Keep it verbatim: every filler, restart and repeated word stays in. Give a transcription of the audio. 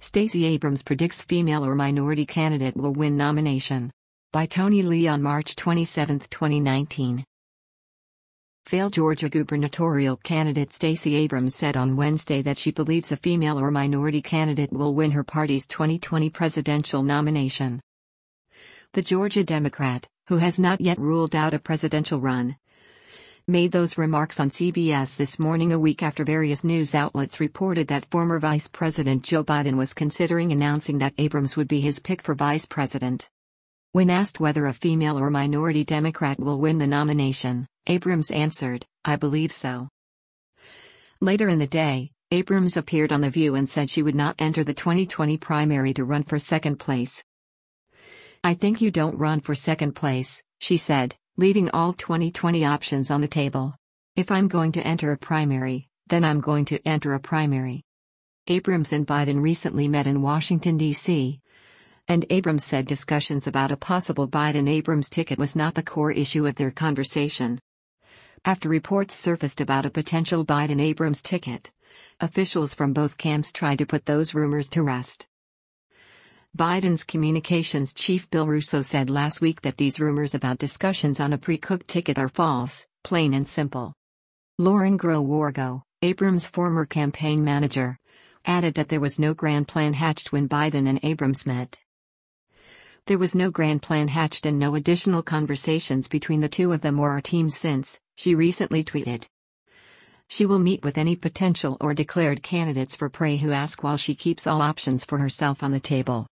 Stacey Abrams predicts female or minority candidate will win nomination. By Tony Lee on March twenty-seventh, twenty nineteen. Failed Georgia gubernatorial candidate Stacey Abrams said on Wednesday that she believes a female or minority candidate will win her party's twenty twenty presidential nomination. The Georgia Democrat, who has not yet ruled out a presidential run, made those remarks on C B S This Morning a week after various news outlets reported that former Vice President Joe Biden was considering announcing that Abrams would be his pick for vice president. When asked whether a female or minority Democrat will win the nomination, Abrams answered, "I believe so." Later in the day, Abrams appeared on The View and said she would not enter the twenty twenty primary to run for second place. "I think you don't run for second place," she said, leaving all twenty twenty options on the table. "If I'm going to enter a primary, then I'm going to enter a primary." Abrams and Biden recently met in Washington, D C, and Abrams said discussions about a possible Biden-Abrams ticket was not the core issue of their conversation. After reports surfaced about a potential Biden-Abrams ticket, officials from both camps tried to put those rumors to rest. Biden's communications chief Bill Russo said last week that these rumors about discussions on a pre-cooked ticket are false, plain and simple. Lauren Groh-Wargo, Abrams' former campaign manager, added that there was no grand plan hatched when Biden and Abrams met. "There was no grand plan hatched and no additional conversations between the two of them or our teams since," she recently tweeted. She will meet with any potential or declared candidates for P R I who ask while she keeps all options for herself on the table.